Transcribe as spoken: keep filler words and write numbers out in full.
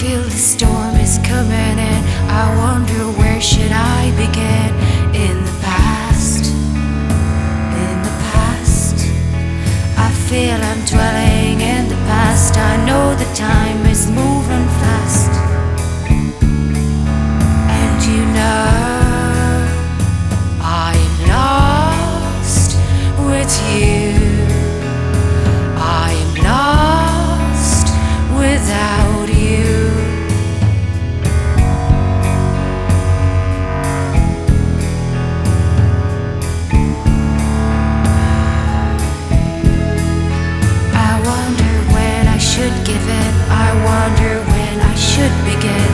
feel the storm is coming in. I wonder where should I begin. In the past, in the past, I feel I'm dwelling in the past. I know the time is moving fast. And you know I'm lost with you. I'm lost without you. I wonder when I should give in. I wonder when I should begin.